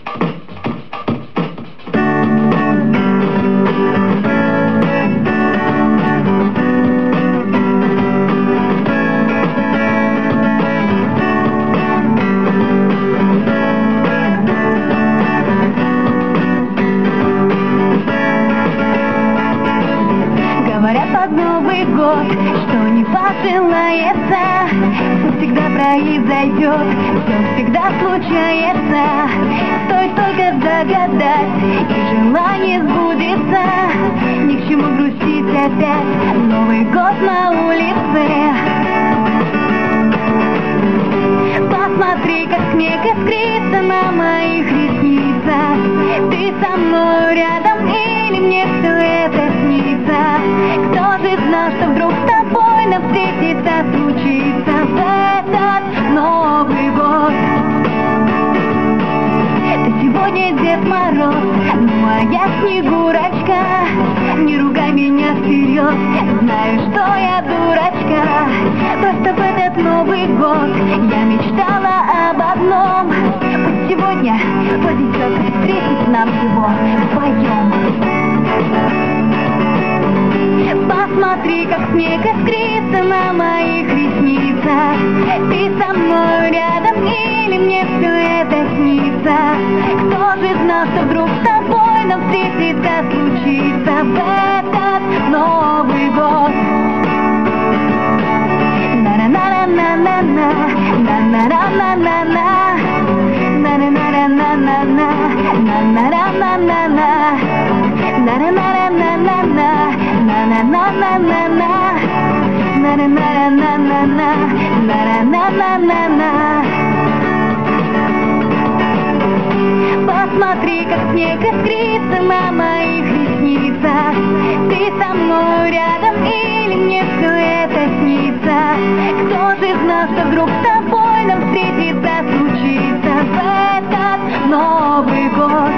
Под Новый год, что не посылается, все всегда произойдет, все всегда случается. Стоит только загадать, и желание сбудется. Ни к чему грустить опять, Новый год на улице. Посмотри, как снег искрится на моих ресницах. Ты со мной рядом или мне все это снится? Кто же знал, что вдруг с тобой нам встретиться случится в этот Новый год? Ты сегодня Дед Мороз, ну а я Снегурочка. Не ругай меня всерьез, знаю, что я дурачка. Просто в этот Новый год я мечтала об одном. Пусть сегодня повезет встретить нам его вдвоем. Посмотри, как снег искрится на моих ресницах. Ты со мной рядом или мне все это снится? Кто же знал, что вдруг с тобой нам встретиться случится в этот Новый год? На-на-на-на-на-на, на-на-на-на-на-на, на-на-на-на-на-на, на-на-на-на-на-на, на-на-на-на-на-на, на-на-на-на-на-на, на-на-на-на-на-на, на-на-на-на-на. Посмотри, как снег искрится на моих ресницах. Ты со мной рядом или мне все это снится? Кто же знал, что вдруг с тобой нам встретиться случится в этот Новый год?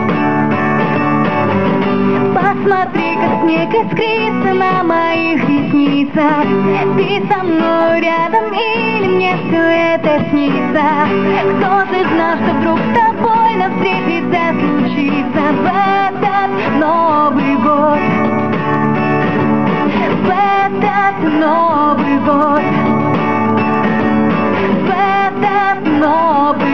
Посмотри, как снег искрится на моих ресницах. Ты со мной рядом или мне все это снится? Кто же знал, что вдруг с тобой нам встретиться случится в этот Новый год? В этот Новый год, в этот Новый год.